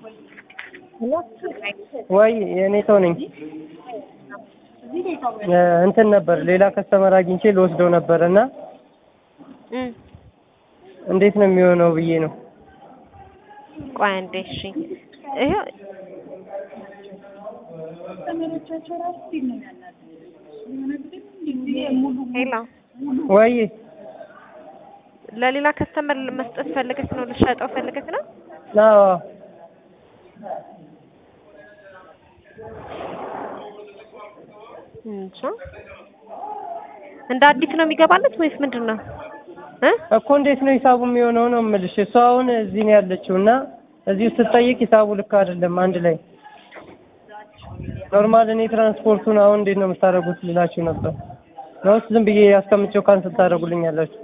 ወይ የኔ ሰው ነኝ። እንትን ነበር ሌላ ከስተመር አግኝቼ ልወስደው ነበርና እንዴት ነው የሚሆነው ብዬ ነው። ቆይ አንዴ እሺ። ይሄ ሄሎ ወይ ለሌላ ከስተመር መስጠት ፈልገሽ ነው? ልሸጠው ፈልገሽ ነው? አዎ እንደ አዲስ ነው የሚገባለት ወይስ ምንድነው? እኮ እንዴት ነው ሂሳቡ የሚሆነው ነው የምልሽ። እሷ አሁን እዚህ ነው ያለችው እና እዚህ ስትጠይቅ ሂሳቡ ልክ አይደለም አንድ ላይ ኖርማል። እኔ ትራንስፖርቱን አሁን እንዴት ነው የምታደርጉት ልላችሁ ነበር። ነውስ ዝም ብዬ ያስቀምጬው ካንስል ታደርጉልኛላችሁ?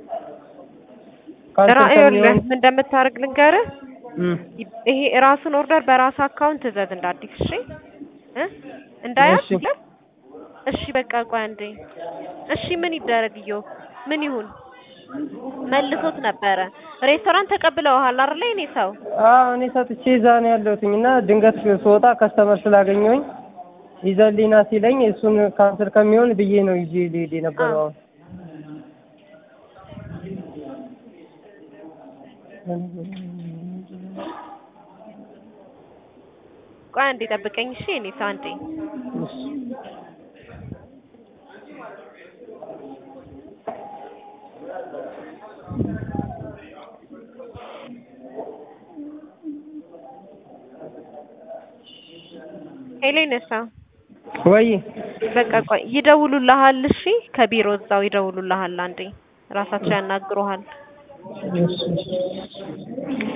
ምን እንደምታደርግ ልንገርህ። ይሄ ራሱን ኦርደር በራስ አካውንት እዘዝ እንደ አዲስ። እሺ እንዳያት። እሺ በቃ ቆይ አንዴ። እሺ ምን ይደረግዮ? ምን ይሁን? መልሶት ነበረ። ሬስቶራንት ተቀብለውሃል አይደል? እኔ ሰው እኔ ሰጥቼ እዛ ነው ያለሁትኝ እና ድንገት ስወጣ ከስተመር ስላገኘሁኝ ይዘልኝና ሲለኝ እሱን ካንስል ከሚሆን ብዬ ነው ይዤ ልሄድ የነበረው። ቆይ አንዴ ጠብቀኝ እሺ። እኔ ሰው አንዴ ሄሌነሳ ወይ በቃ ቆይ ይደውሉልሃል። እሺ ከቢሮ እዛው ይደውሉልሃል። አንዴ ራሳቸው ያናግሩሃል።